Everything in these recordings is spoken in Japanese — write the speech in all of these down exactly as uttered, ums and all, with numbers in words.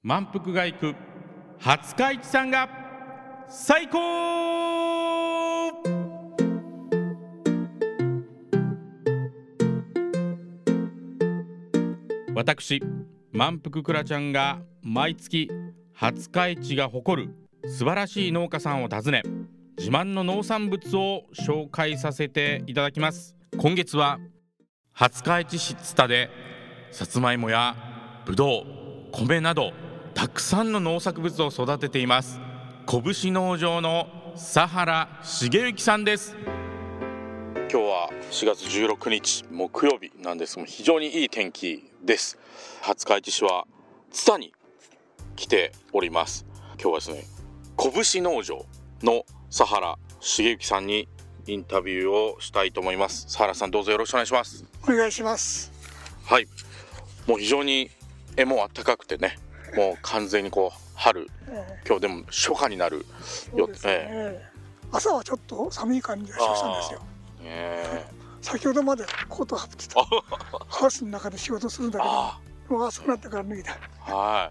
満腹が行く廿日市さんが最高。私満腹くらちゃんが毎月廿日市が誇る素晴らしい農家さんを訪ね、自慢の農産物を紹介させていただきます。今月は廿日市市津田でさつまいもやぶどう、米などたくさんの農作物を育てています拳農場の佐原茂之さんです。今日はしがつじゅうろくにち木曜日なんですが、非常にいい天気です。廿日市市は津田に来ております。今日はですね、拳農場の佐原茂之さんにインタビューをしたいと思います。佐原さん、どうぞよろしくお願いします。 お願いします。 はい、もう非常にえもう暖かくてね、もう完全にこう春、えー、今日でも初夏になるよ、 ねえー、朝はちょっと寒い感じがしたんですよ、えー、先ほどまでコート羽織ってたハウスの中で仕事するんだけど、もう朝になってから脱いだ。 はい。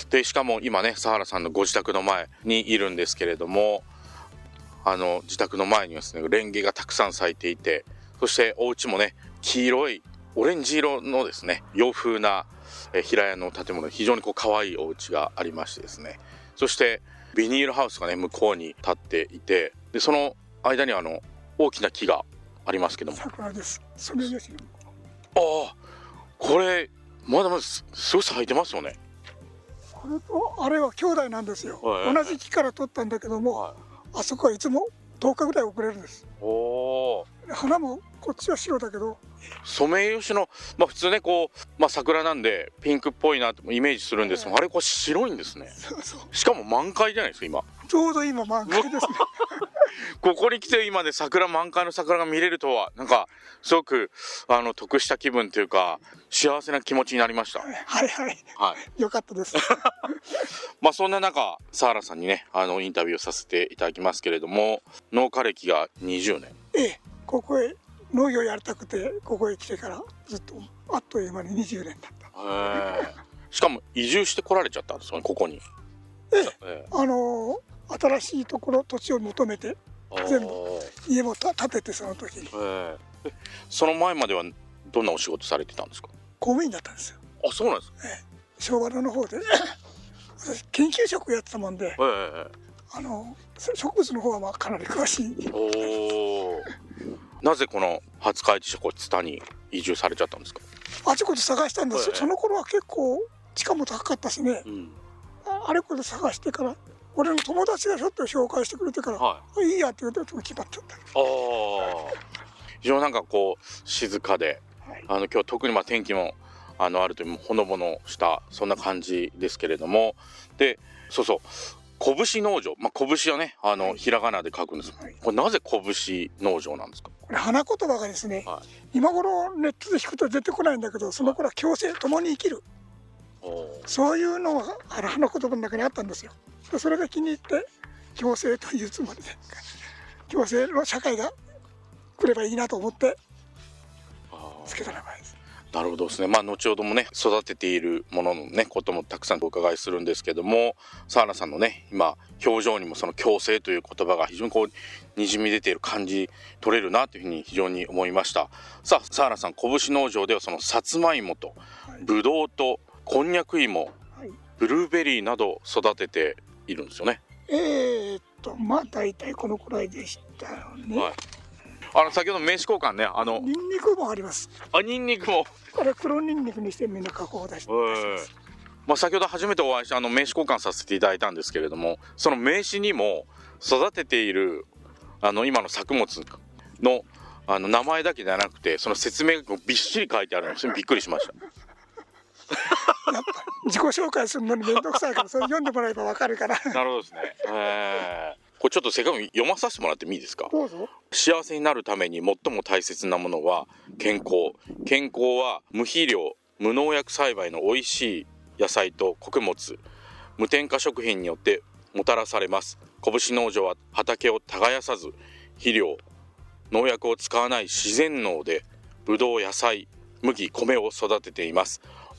でしかも今ね、佐原さんのご自宅の前にいるんですけれども、あの自宅の前にはですね、レンゲがたくさん咲いていて、そしてお家もね、黄色いオレンジ色のですね、洋風なえ平屋の建物、非常にこう可愛いお家がありましてですね、そしてビニールハウスがね向こうに立っていて、でその間にはあの大きな木がありますけども、 桜です。ソメイヨシノ。 ああ、これまだまだ す, すごい咲いてますよね。 これとあれは兄弟なんですよ、はい、同じ木から取ったんだけども、はい、あそこはいつもとおかぐらい遅れるんです。おー、花もこっちは白だけど、 ソメイヨシノ、まあ、普通ねこう、まあ、桜なんでピンクっぽいなとイメージするんですが、えー、あれこれ白いんですね。 そうそう、 しかも満開じゃないですか今。 ちょうど今満開ですねここに来て今で桜満開の桜が見れるとは、なんかすごくあの得した気分というか幸せな気持ちになりました。 はいはい、はい、よかったですまあそんな中、佐原さんにねあのインタビューさせていただきますけれども、農家歴がにじゅうねん。 ええ、ここへ農業やりたくてここへ来てからずっとあっという間ににじゅうねんだった。 へしかも移住してこられちゃったんですよね、ここに。 ええ、ええ、あのー、新しいところ土地を求めて全部家も建てて、その時に。 ええ、その前まではどんなお仕事されてたんですか？ 公務員だったんですよ。 あ、そうなんですか。 ええ、昭和の方で私研究職やってたもんで、ええ、あの植物の方はまあかなり詳しい。 おなぜこの廿日市市津田に移住されちゃったんですか？ あちこち探したんです、ええ、その頃は結構地価も高かったしね、うん、あれこれ探してから、俺の友達がちょっと紹介してくれてから、はい、いいやって言うと決まっちゃった。あ非常になんかこう静かで、はい、あの今日特にまあ天気もあのあるというほのぼのしたそんな感じですけれども、でそうそう拳農場、まあ、拳はねあの、はい、ひらがなで書くんです、はい、これなぜ拳農場なんですか？ これ花言葉がですね、はい、今頃ネットで弾くと出てこないんだけど、その頃は共生、共に生きる、そういうのが花言葉の中にあったんですよ。それが気に入って共生というつもりで、共生の社会が来ればいいなと思ってつけた名前です。 なるほどですね。まあ後ほどもね育てているもののねこともたくさんお伺いするんですけども、佐原さんのね今表情にもその共生という言葉が非常にこうにじみ出ている感じ取れるなというふうに非常に思いました。さあ佐原さん、拳農場ではそのさつまいもとぶどうとこんにゃく芋、はい、ブルーベリーなど育てているんですよね。 えー、っとまあ大体このくらいでしたよね。はい、 あの先ほど名刺交換ね、あのニンニクもあります。 あ、ニンニクも。これ黒ニンニクにしてみんな加工を出してます。 まあ先ほど初めてお会いしてあの名刺交換させていただいたんですけれども、その名刺にも育てているあの今の作物のあの名前だけじゃなくて、その説明がびっしり書いてあるのでびっくりしました。 やっぱ自己紹介するのに面倒くさいから、それ読んでもらえばわかるから。 なるほどですね。えーこれちょっとせっかく読まさせてもらってもいいですか？ どうぞ。 幸せになるために最も大切なものは健康。健康は無肥料、無農薬栽培の美味しい野菜と穀物、無添加食品によってもたらされます。拳農場は畑を耕さず、肥料、農薬を使わない自然農でブドウ、野菜、麦、米を育てています。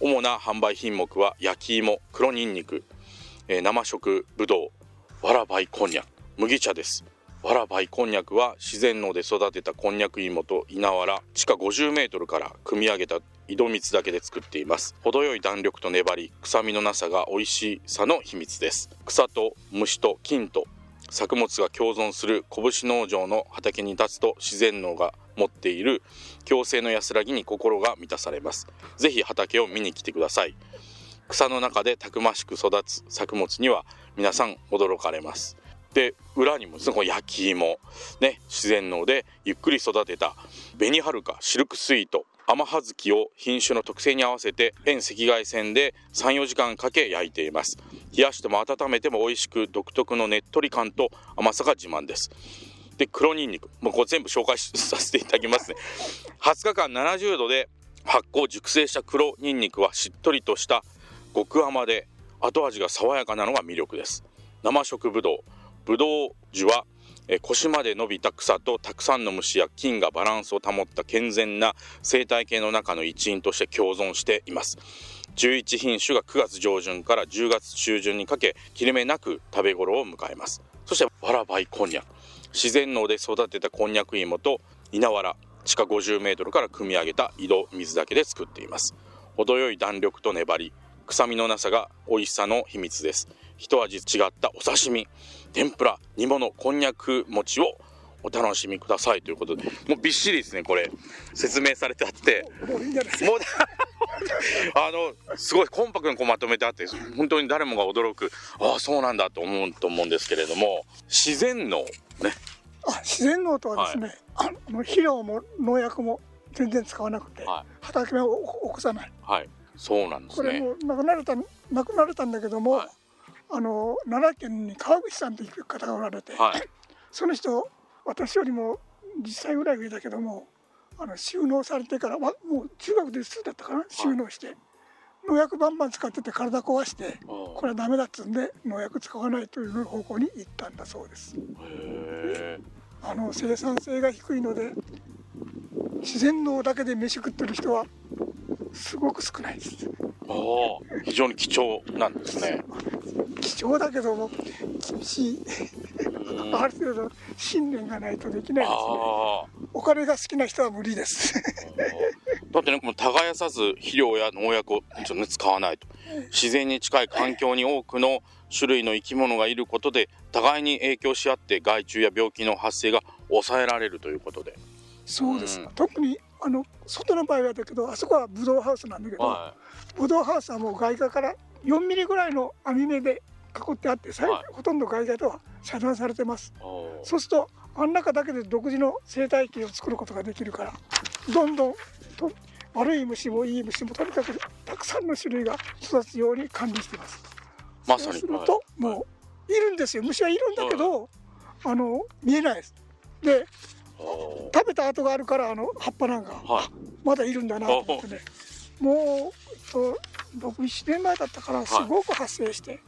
主な販売品目は焼き芋、黒にんにく、えー、生食ぶどう、わらばいこんにゃく、麦茶です。わらばいこんにゃくは自然農で育てたこんにゃく芋と稲わら、地下ごじゅうメートルから汲み上げた井戸水だけで作っています。程よい弾力と粘り、臭みのなさが美味しさの秘密です。草と虫と菌と作物が共存する拳農場の畑に立つと、自然農が持っている共生の安らぎに心が満たされます。ぜひ畑を見に来てください。草の中でたくましく育つ作物には皆さん驚かれます。で、裏にもですね、この焼き芋、ね、自然農でゆっくり育てた紅はるか、シルクスイート、甘葉月を品種の特性に合わせて遠赤外線でさん、よじかんかけ焼いています。冷やしても温めても美味しく、独特のねっとり感と甘さが自慢です。で、黒にんにく、もうこれ全部紹介させていただきますね。はつかかんななじゅうどで発酵熟成した黒にんにくはしっとりとした極甘で後味が爽やかなのが魅力です。生食ぶどう、ぶどう樹はえ腰まで伸びた草とたくさんの虫や菌がバランスを保った健全な生態系の中の一員として共存しています。じゅういちひんしゅがくがつじょうじゅんからじゅうがつちゅうじゅんにかけ切れ目なく食べ頃を迎えます。そしてわらばいこんにゃく、自然農で育てたこんにゃく芋と稲わら、地下ごじゅうメートルから汲み上げた井戸水だけで作っています。程よい弾力と粘り、臭みのなさが美味しさの秘密です。一味違ったお刺身、天ぷら、煮物、こんにゃく餅をお楽しみくださいということで、もうびっしりですね、これ説明されてあって、 もういいんじゃないですもうか。 あのすごいコンパクトにこうまとめてあって、本当に誰もが驚く、ああそうなんだと思うと思うんですけれども、自然農ね、 あ、自然農とはですね、はい、あの肥料も農薬も全然使わなくて、はい、畑芽を起こさない、 はい、そうなんですね。 これも亡くなれた亡くなれたんだけども、はい、あの奈良県に川口さんという方がおられて、はい、その人私よりもじゅっさいぐらい上だけども、あの収納されてからもう中学で数だったかな、はい、収納して農薬バンバン使ってて体壊して、これはダメだっつうんで農薬使わないという方向に行ったんだそうです。へー、あの生産性が低いので自然農だけで飯食ってる人はすごく少ないです。 ああ、非常に貴重なんですね。 貴重だけども厳しいある程度信念がないとできないですね。お金が好きな人は無理ですだってね、もう耕さず肥料や農薬をちょっと、ね、使わないと、自然に近い環境に多くの種類の生き物がいることで互いに影響し合って害虫や病気の発生が抑えられるということで。 そうです、うん、特にあの外の場合はだけど、あそこはブドウハウスなんだけど、はい、ブドウハウスはもう外貨からよんミリぐらいの網目で囲ってあって、はい、ほとんど外貨とは遮断されてます。そうするとあん中だけで独自の生態系を作ることができるから、どんどんと悪い虫もいい虫もとにかくたくさんの種類が育つように管理しています。まさにそうすると、はい、もういるんですよ、虫はいるんだけど、はい、あの見えないです。で食べた跡があるから、あの葉っぱなんか、はい、まだいるんだなと思ってね、もうろく、ななねんまえだったからすごく発生して、はい、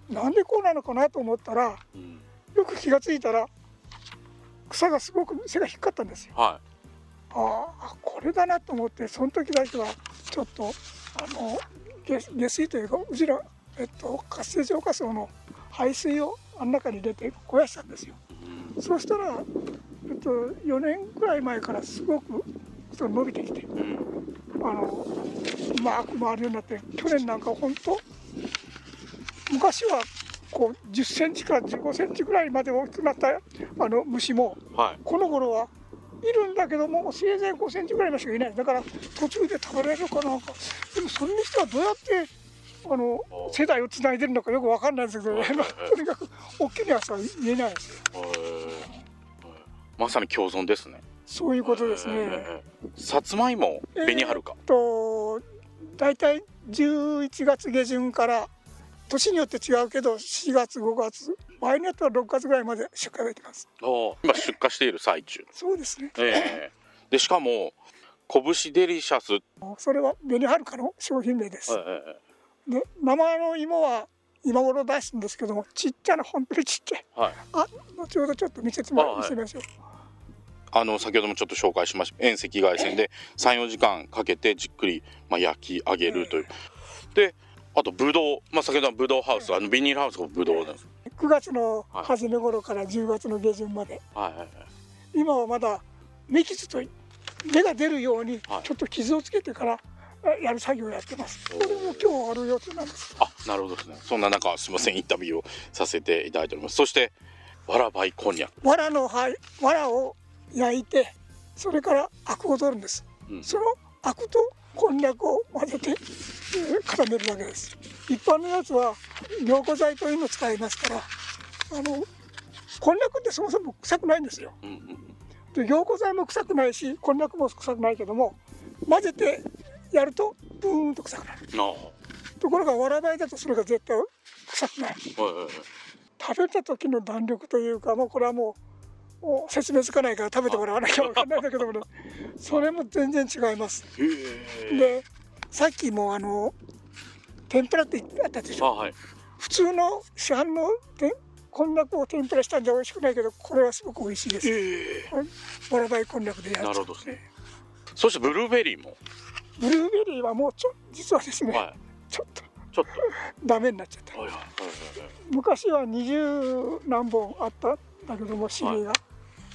なんでこうなのかなと思ったら、うん、よく気がついたら草がすごく背が低かったんですよ。はい、ああこれだなと思って、その時だけはちょっとあの 下, 下水というかうちら、えっと、活性浄化槽の排水をあん中に入れて肥やしたんですよ。うん、そうしたらえっと、よねんくらい前からすごく伸びてきて、うん、あのうまく回るようになって、去年なんか本当昔はこうじゅっセンチからじゅうごセンチぐらいまで大きくなったあの虫も、はい、この頃はいるんだけどもせいぜいごセンチぐらいのしかいない。だから途中で食べられるかなんか。でもそれにしてはどうやってあの世代をつないでるのかよく分かんないんですけど、とにかく大きなやつは言えないですよ。 まさに共存ですね。 そういうことですね。 えー、さつまいも、紅はるか。 えー、とだいたいじゅういちがつげじゅんから年によって違うけどしがつごがつ、場合によってはろくがつぐらいまで出荷できます。 お今出荷している最中。 そうですね。 えー、でしかも拳デリシャス。それは紅はるかの商品名です。えー、で生の芋は今頃出すんですけども、ちっちゃな本当にちっちゃい。はい、あ後ほどちょっと見せてもらいましょう。 あの先ほどもちょっと紹介しました遠赤外線でさんよじかんかけてじっくり、まあ、焼き上げるという、であとブドウ、まあ、先ほどのブドウハウス、あのビニールハウスがブドウなんです。 くがつの初め頃からじゅうがつの下旬まで、はいはいはい、今はまだ芽傷と芽が出るようにちょっと傷をつけてからやる作業をやってます。これも今日ある予定なんです。 あ、なるほどですね。そんな中すみません、インタビューをさせていただいております。そしてわらばいこんにゃく、 わらの葉わらを焼いて、それからアクを取るんです、うん、そのアクとこんにゃくを混ぜて、えー、固めるわけです。一般のやつは凝固剤というのを使いますから、あのこんにゃくってそもそも臭くないんですよ、うんうん、で凝固剤も臭くないしこんにゃくも臭くないけども、混ぜてやるとブーンと臭くなる。ところがわらばいだとそれが絶対臭くない、はいはいはい、食べた時の弾力というか、もうこれはもう説明つかないから食べてもらわなきゃ分かんないんだけどもねそれも全然違います。でさっきもあの天ぷらってあったでしょ、はい、普通の市販のこんにゃくを天ぷらしたんじゃ美味しくないけど、これはすごく美味しいです。わらばいこんにゃくでやる。なるほどですね。 そしてブルーベリーもブルーベリーはもうちょ実はですね、はい、ちょっとちょっとダメになっちゃった、はいはいはいはい、昔は二十何本あったんだけども種類が、はい、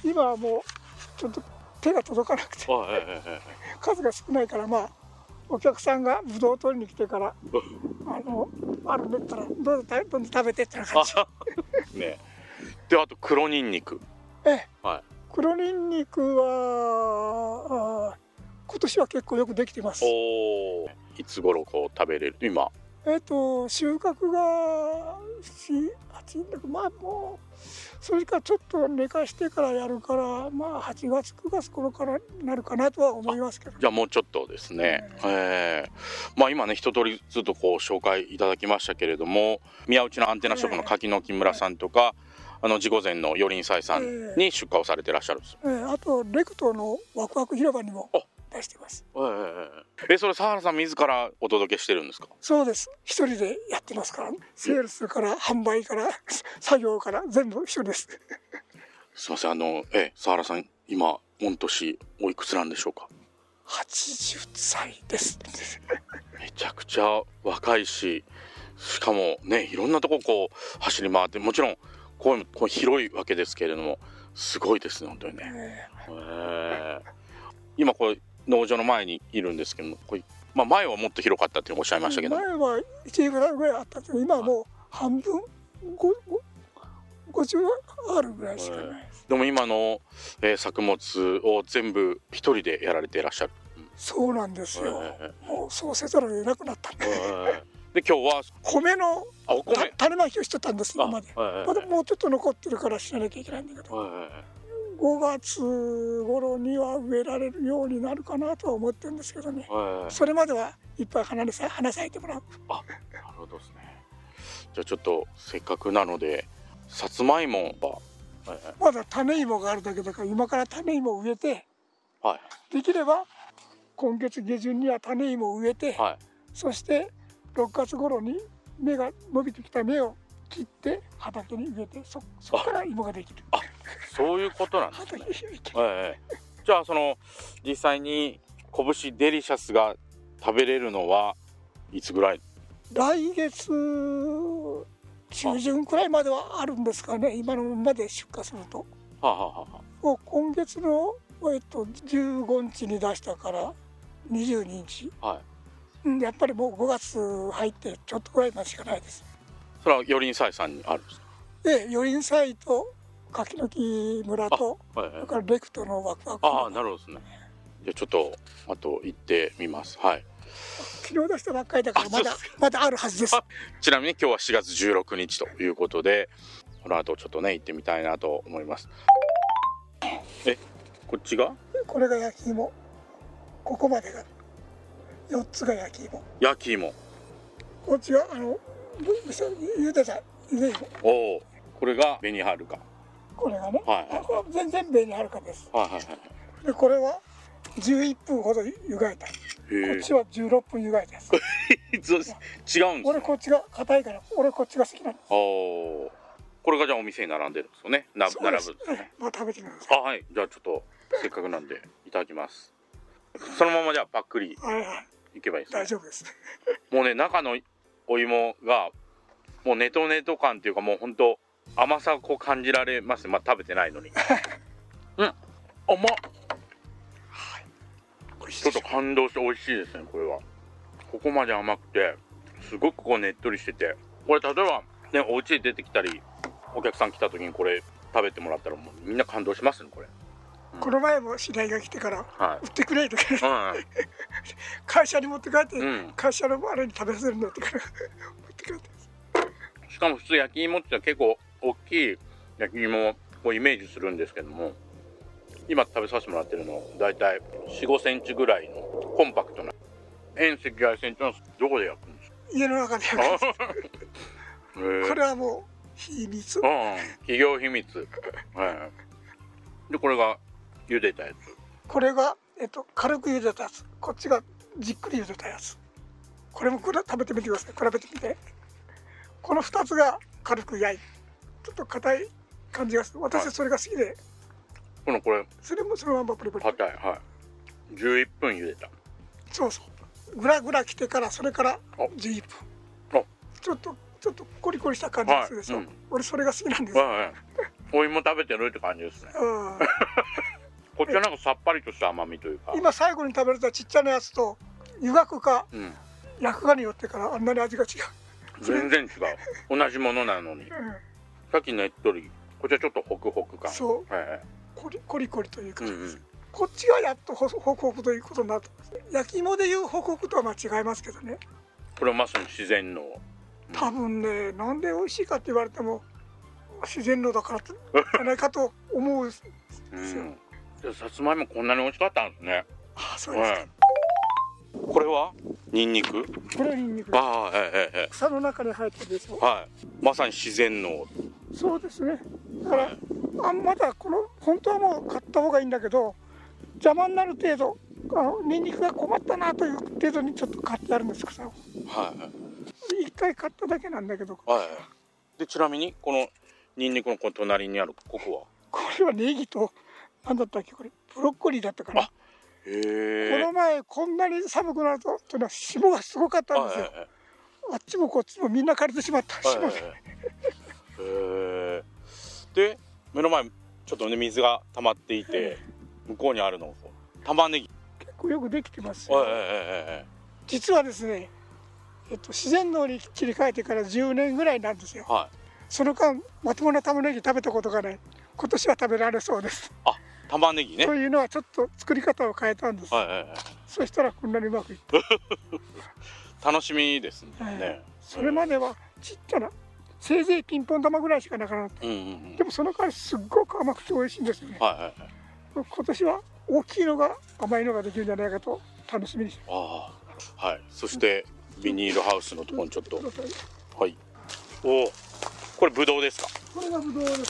今はもうちょっと手が届かなくて、はいはいはいはい、数が少ないから、まあお客さんがブドウを取りに来てからあのあるんだったらどうぞどんどん食べてってな感じね。であと黒ニンニク、 ええ、はい、黒ニンニクは今年は結構よくできてます。 おいつ頃こう食べれる今？ えっと収穫がしち、はちだけど、まあもうそれからちょっと寝かしてからやるから、まあはちがつくがつ頃からなるかなとは思いますけど。 じゃあもうちょっとですね。えーえー、まあ今ね一通りずっとこう紹介いただきましたけれども、宮内のアンテナショップの柿の木村さんとか、えー、あの地御前のよりんさいさんに出荷をされてらっしゃるんですよ。 えー、あとレクトのワクワク広場にも出してます。 えー、えそれ佐原さん自らお届けしてるんですか？ そうです。一人でやってますから、ね、セールスから販売から作業から全部一緒です。 すみません、あのえ佐原さん今御年おいくつなんでしょうか？ はちじゅっさいです。 めちゃくちゃ若いし、しかもねいろんなとここう走り回って、もちろんこうこう広いわけですけれども、すごいですね本当にね。えーえー、今これ農場の前にいるんですけども、これ、まあ、前はもっと広かったっておっしゃいましたけど、 前はいちエークルぐらいあったけど、今はもう半分ごじゅうあるぐらいしかないです。 でも今の、えー、作物を全部一人でやられていらっしゃる？ そうなんですよ、えー、もうそうせざるを得なくなったんで、 えー、で今日は米のあお米種まきをしてたんです今まで、えー、まだもうちょっと残ってるから知らなきゃいけないんだけど、えーごがつ頃には植えられるようになるかなとは思ってるんですけどね、はい、それまではいっぱい花でさ花咲いてもらう。 あ、なるほどですね。じゃあちょっとせっかくなのでさつまいもは、 はい、まだ種芋があるだけだから今から種芋を植えて、はい、できれば今月下旬には種芋を植えて、はい、そしてろくがつ頃に芽が伸びてきた芽を切って畑に植えて そ, そこから芋ができる。 あ、そういうことなんですね。ええ、じゃあその実際に拳デリシャスが食べれるのはいつぐらい？ 来月中旬くらいまではあるんですかね、今のままで出荷すると。はあはあ、もう今月の、えっと、じゅうごにちに出したからにじゅうににち、はい、やっぱりもうごがつ入ってちょっとくらいまでしかないです。 それはよりんさいさんにあるんですか？ ええ、よりんさいと柿の木村と、はいはい、それからレクトのワクワク。 ああ、なるほどですね。じゃあちょっとあと行ってみます。はい。 昨日出したばっかりだからまだまだあるはずです。 ちなみに今日はしがつじゅうろくにちということで、この後ちょっとね行ってみたいなと思います。え、こっちが？ これが焼き芋。ここまでがよっつが焼き芋。 焼き芋。 こっちがあのゆでたゆで芋。 おお、これが紅はるか。 これがね、はいはい、これ全然紅はるかです。はいはいはい。でこれはじゅういっぷんほど湯がいた。こっちはじゅうろっぷん湯がいたです。 違うんです。 俺こっちが硬いから俺こっちが好きなんです。 おお、これがじゃあお店に並んでるんですよね。な並ぶんですね。 まあ食べてみます。あ、 はい、じゃあちょっとせっかくなんでいただきます。そのままじゃあパックリはいはい、 いけばいいですね。 大丈夫です。 もうね、中のお芋がもうネトネト感っていうか、もうほんと甘さをこう感じられますね。まあ食べてないのにうん、甘っ、はい、ちょっと感動して美味しいですね。これはここまで甘くてすごくこうねっとりしてて、これ例えばね、お家で出てきたりお客さん来た時にこれ食べてもらったらもうみんな感動しますねこれ。うん、この前も知り合いが来てから売ってくれとか、はい、会社に持って帰って、うん、会社のあれに食べさせるんだってから持って帰ってます。 しかも普通焼き芋って結構大きい焼き芋をイメージするんですけども、今食べさせてもらってるのだいたいよん、ごセンチぐらいのコンパクトな遠赤外線ってのはどこで焼くんですか？ 家の中で焼くんですこれはもう秘密、うん、 企業秘密はい、でこれが茹でたやつ、 これが、えっと、軽く茹でたやつ、こっちがじっくり茹でたやつ。これもこれ食べてみてください。比べてみて。このふたつが軽く焼いてちょっと硬い感じがする。私はそれが好きで、はい、 このこれそれもそのままプリプリ硬い、はい、じゅういっぷん茹でた。 そうそう、グラグラきてからそれからじゅういっぷん、ちょっとちょっとコリコリした感じがするでしょ、はい、うん、俺それが好きなんですよ、はいはい、 お芋食べてるって感じですね、うん、こっちはなんかさっぱりとした甘みというか、今最後に食べれたちっちゃなやつと湯がくか、うん、焼くかによってからあんなに味が違う。 全然違う同じものなのに、うん、さっきねっとり、こっちはちょっとホクホク感、 そう、はいはい、コリコリコリという感じです、うんうん、こっちがやっとホクホクということになると、焼き芋でいうホクホクとはまあ違いますけどね。 これはまさに自然の、 多分ね、なんで美味しいかって言われても自然のだからじゃないかと思うんですよ。 さつまいもこんなに美味しかったんですね。 ああ、そうですか、はい、 これはニンニク？ これはニンニク。 ああ、ええええ、 草の中に生えてるでしょ。 はい、まさに自然の。 そうですね。だから、はい、あまだこの本当はもう買った方がいいんだけど、邪魔になる程度、あのニンニクが困ったなという程度にちょっと買ってあるんです、草を。はい。一回買っただけなんだけど。 はい。でちなみにこのニンニクのこの隣にあるここは？ これはネギと何だったっけ、これブロッコリーだったかな。あ、 へえ。 この前こんなに寒くなるとというのは霜がすごかったんですよ。あっちもこっちもみんな枯れてしまった霜で。へえ。で目の前ちょっとね水が溜まっていて、向こうにあるの玉ねぎ。 結構よくできてますよ。実はですね、えっと自然農に切り替えてからじゅうねんぐらいなんですよ。はい。その間まともな玉ねぎ食べたことがない。今年は食べられそうです。 あ、玉ねぎね。 というのはちょっと作り方を変えたんです。はいはいはい。そしたらこんなにうまくいった。 楽しみですね。はい、 それまではちっちゃなせいぜいピンポン玉ぐらいしかなかった。うんうんうん、でもその代わりすっごく甘くて美味しいんですよね。はいはいはい。今年は大きいのが甘いのができるんじゃないかと楽しみにしてます。ああ、はい。そしてビニールハウスのところにちょっと、はい。おお、これブドウですか？ これがブドウです。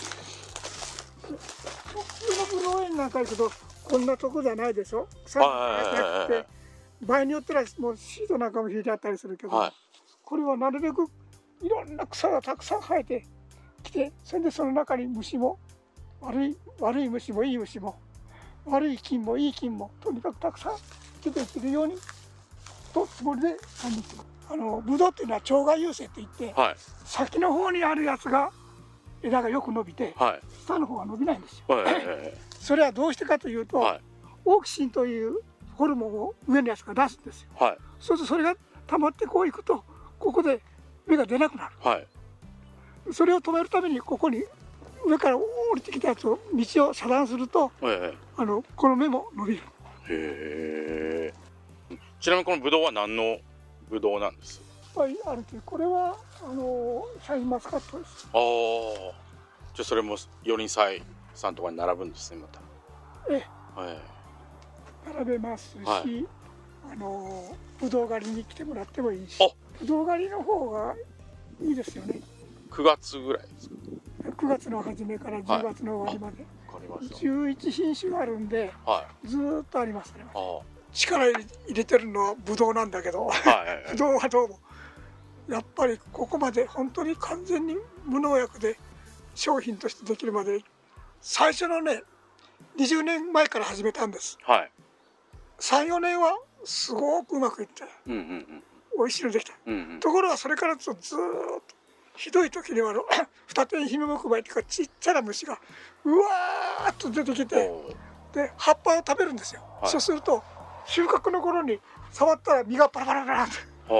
普通のブドウ園なんか行くとこんなとこじゃないでしょ。草が生えて場合によってはもうシートなんかも引いてあったりするけど、はい、これはなるべくいろんな草がたくさん生えてきて、それでその中に虫も悪い悪い虫もいい虫も悪い菌もいい菌もとにかくたくさん出ていってるようにとつもりで管理してます。あのブドウっていうのは鳥害優勢っていって、はい、先の方にあるやつが枝がよく伸びて、はい、下の方が伸びないんですよ。はい、それはどうしてかというと、はい、オーキシンというホルモンを上のやつが出すんですよ。はい、そうするとそれが溜まってこういくとここで芽が出なくなる。はい、それを止めるためにここに上から降りてきたやつを道を遮断すると、はいはい、あのこの芽も伸びる。 へえ。ちなみにこのブドウは何のブドウなんです？ はい、あるというこれはあのシャインマスカットです。 ああ、じゃあそれもよりん祭さんとかに並ぶんですね、また。ええ、はい、 並べますし、はい、あのブドウ狩りに来てもらってもいいし、ブドウ狩りの方がいいですよね。 くがつぐらいですか？ くがつの初めからじゅうがつの終わりまで、はい、じゅういち品種があるんで、はい、ずーっとありますね。力入れてるのはブドウなんだけど、ブドウはどうもやっぱりここまで本当に完全に無農薬で商品としてできるまで最初のねにじゅうねんまえから始めたんです。 はい、 さん、よねんはすごくうまくいって、 うんうんうん、 美味しいのできた、うんうん、ところがそれからずっとひどい時にはあの二手にひめ木馬っていうかちっちゃな虫がうわーっと出てきて、で葉っぱを食べるんですよ、はい、そうすると収穫の頃に触ったら実がパラパラパラって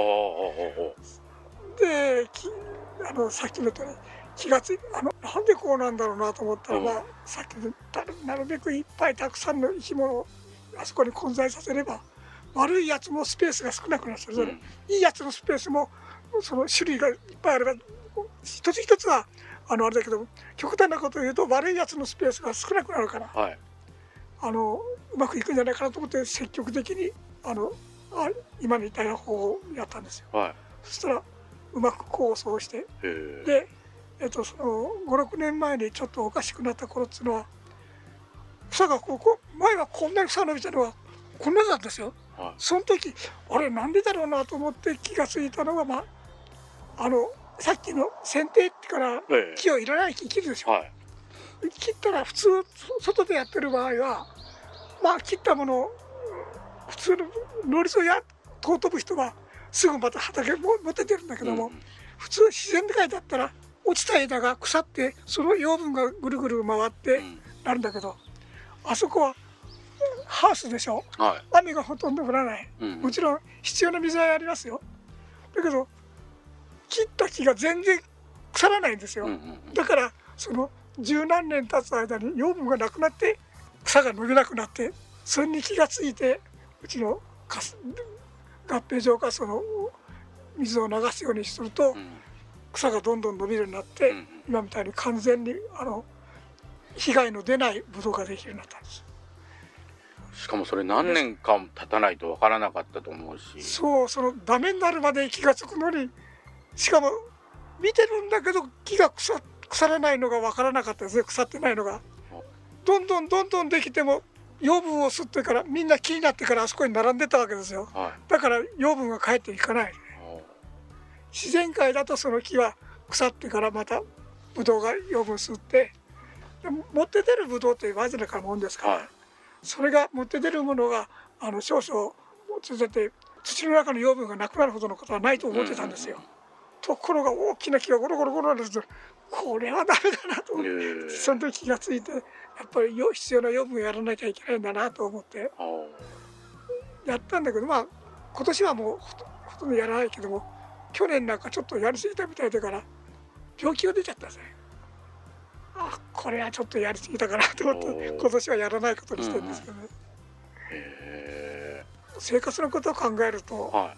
であのさっきのとおり気がついて、あのなんでこうなんだろうなと思ったら、うん、まあ、さっきのなるべくいっぱいたくさんの生き物をあそこに混在させれば悪いやつもスペースが少なくなる、それぞれ、うん、いいやつのスペースもその種類がいっぱいあれば一つ一つはあのあれだけど極端なことを言うと悪いやつのスペースが少なくなるから、はい、あのうまくいくんじゃないかなと思って積極的にあのあ今の言った方法をやったんですよ、はい、そしたらうまく構想してで、えっと、そのご、ろくねんまえにちょっとおかしくなった頃っていうのは草がここ前はこんなに草伸びたのはこんなだったんですよ、はい、その時あれなんでだろうなと思って気がついたのが、まあ、あのさっきの剪定ってから木をいらない木切るでしょ、はい、切ったら普通外でやってる場合はまあ切ったものを普通の農林をや尊ぶ人はすぐまた畑も持って出るんだけども、うん、普通自然界だったら落ちた枝が腐ってその養分がぐるぐる回ってなるんだけど、うん、あそこはハウスでしょ、はい、雨がほとんど降らない、うん、もちろん必要な水はありますよ、だけど切った木が全然腐らないんですよ、うんうんうん、だからその十何年経つ間に養分がなくなって草が伸びなくなってそれに気がついてうちの合併場からその水を流すようにすると草がどんどん伸びるようになって、うんうん、今みたいに完全にあの被害の出ないブドウができるようになったんです。 しかもそれ何年間経たないと分からなかったと思うし、 そう、そのダメになるまで気が付くのにしかも見てるんだけど木が 腐, 腐らないのが分からなかったですね。腐ってないのがどんどんどんどんできても養分を吸ってからみんな木になってからあそこに並んでたわけですよ、はい、だから養分が返っていかない。自然界だとその木は腐ってからまたブドウが養分吸って持って出るブドウというわずかなもんですから、はい、それが持って出るものがあの少々続けて土の中の養分がなくなるほどのことはないと思ってたんですよ、うんうんうん、ところが大きな木がゴロゴロゴロですとこれはダメだなと思って、えー、その時気がついてやっぱり必要な養分をやらなきゃいけないんだなと思ってやったんだけど、まあ今年はもうほとんどやらないけども去年なんかちょっとやりすぎたみたいだから病気が出ちゃったんですね。あ、これはちょっとやりすぎたかなと思って今年はやらないことにしてるんですけどね、うん、へー、生活のことを考えると、はい、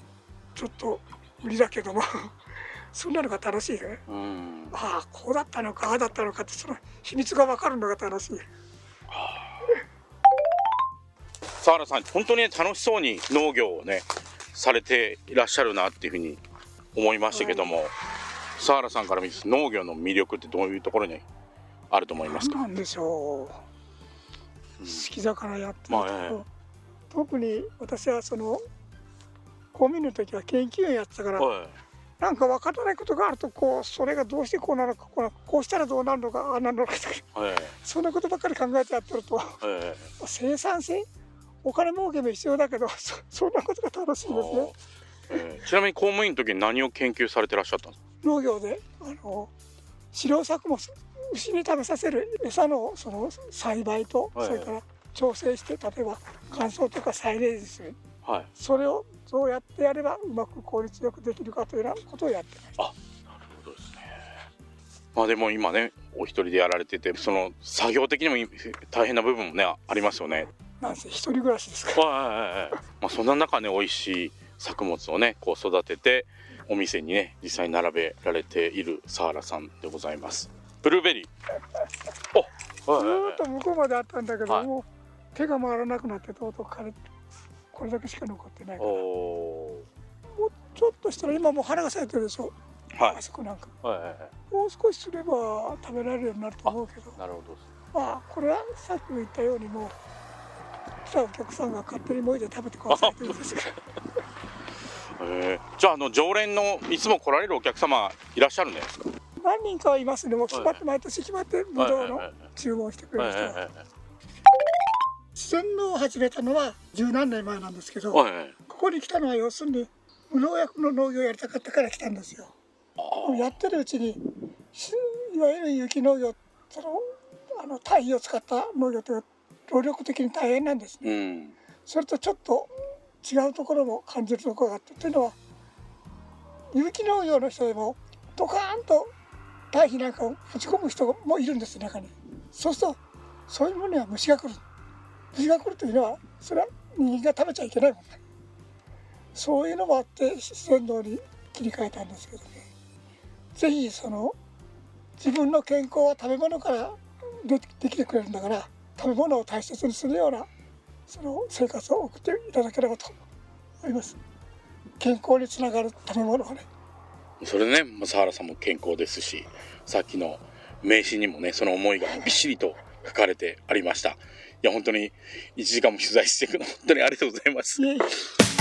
ちょっと無理だけどもそんなのが楽しいね、うん、ああこうだったのかああだったのかってその秘密が分かるのが楽しい。 佐原さん本当に楽しそうに農業をねされていらっしゃるなっていうふうに思いましたけども、はい、佐原さんから見て農業の魅力ってどういうところにあると思いますか？ なんでしょう、うん、好きだからやってると、まあええ、特に私はその公務員の時は研究員やってたから、はい、なんか分からないことがあるとこうそれがどうしてこうなのかこう、こうしたらどうなるのかああなるのかとか、はい、そんなことばっかり考えてやってると、はい、生産性お金儲けも必要だけど そ, そんなことが楽しいですね、 えー、ちなみに公務員の時に何を研究されてらっしゃったんですか？ 農業であの飼料作物牛に食べさせる餌のその栽培と、はい、それから調整して例えば乾燥とかサイレージする、はい、それをどうやってやればうまく効率よくできるかというようなことをやってました。 あ、なるほどですね。まあでも今ねお一人でやられててその作業的にも大変な部分もねありますよね。 なんせ一人暮らしですから、 はいはいはい、まあ、そんな中ね美味しい作物をねこう育ててお店にね実際に並べられている佐原さんでございます。ブルーベリーおずーっと向こうまであったんだけど、はい、もう手が回らなくなってとうとう枯れてこれだけしか残ってないからもうちょっとしたら今もう花が咲いてるでしょ、はい、あそこなんか、はいはいはい、もう少しすれば食べられるようになると思うけど、 なるほど、 まあこれはさっきも言ったようにもう来たお客さんが勝手にもいで食べてくださいというんですからえー、じゃあ、あの常連のいつも来られるお客様いらっしゃるんですか？ 何人かはいますね。もう決まって毎年決まってブドウの注文してくれる人は。 自然農を始めたのは十何年前なんですけど、 はいはい、 ここに来たのは要するに無農薬の農業をやりたかったから来たんですよ。やってるうちにいわゆる有機農業、そのあの堆肥を使った農業という労力的に大変なんですね、うん、それとちょっと違うところも感じるところがあって、というのは有機農業の人でもドカーンと堆肥なんかをぶち込む人もいるんです、中に。そうするとそういうものには虫が来る。虫が来るというのはそれは人間が食べちゃいけないもんね。そういうのもあって自然農に切り替えたんですけどね。ぜひその自分の健康は食べ物からでできてくれるんだから、食べ物を大切にするようなその生活を送っていただければと思います。健康につながる食べ物をね。 それでね、佐原さんも健康ですし、さっきの名刺にもね、その思いがびっしりと書かれてありました。いや本当にいちじかんも取材していくの本当にありがとうございます。